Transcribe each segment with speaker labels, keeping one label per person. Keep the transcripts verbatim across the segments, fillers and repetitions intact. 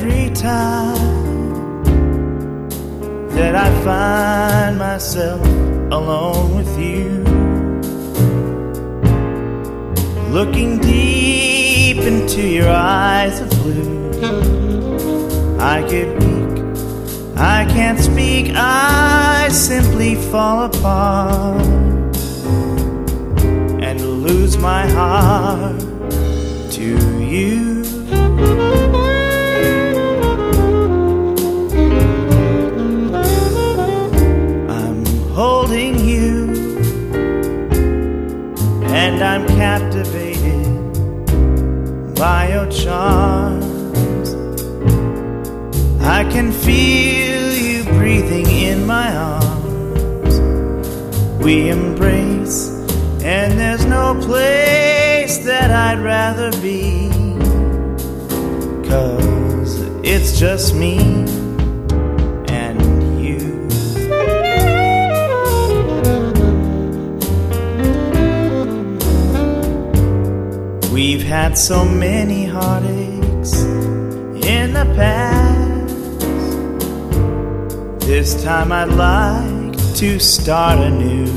Speaker 1: every time that I find myself alone with you, looking deep into your eyes of blue. I get weak, I can't speak, I simply fall apart and lose my heart to you. I'm holding you and I'm captivated by your charms. I can feel you breathing in my arms. We embrace, and there's no place that I'd rather be, 'cause it's just me and you. We've had so many heartaches in the past. This time I'd like to start anew.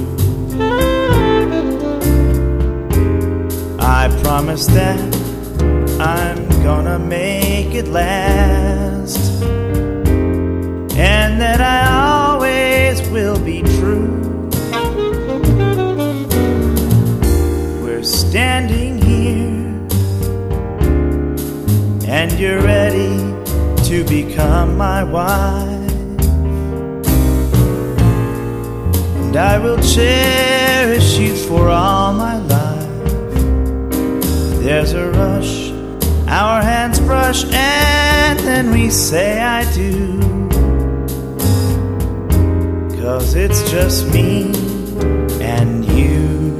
Speaker 1: I promise that I'm gonna make it last, and that I always will be true. We're standing here, and you're ready to become my wife. And I will cherish you for all my life. There's a rush, our hands brush, and then we say I do, 'cause it's just me and you.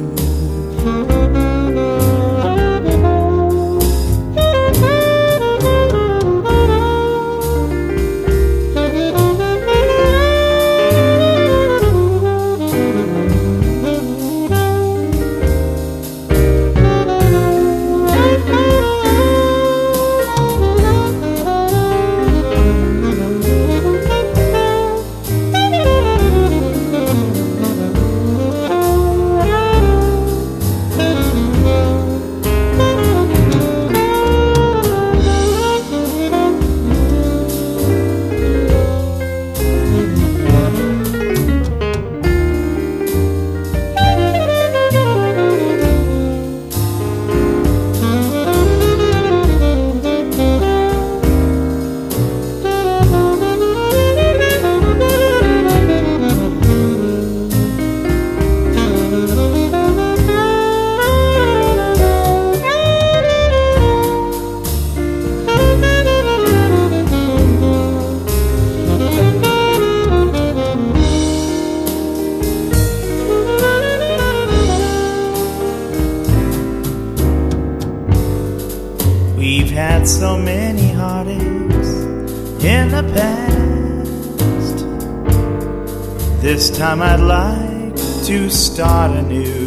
Speaker 1: We've had so many heartaches in the past. This time I'd like to start anew.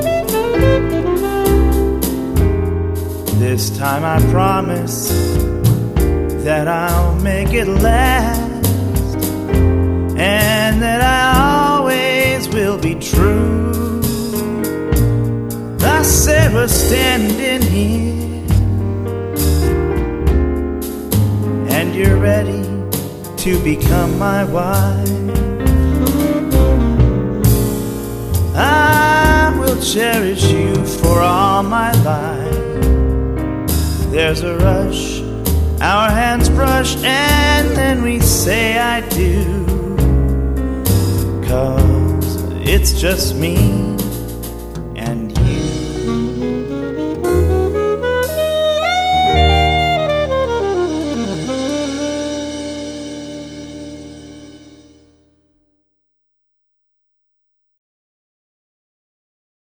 Speaker 1: This time I promise that I'll make it last, and that I always will be true. I said we're standing here, and you're ready to become my wife. I will cherish you for all my life. There's a rush, our hands brush, and then we say I do, 'cause it's just me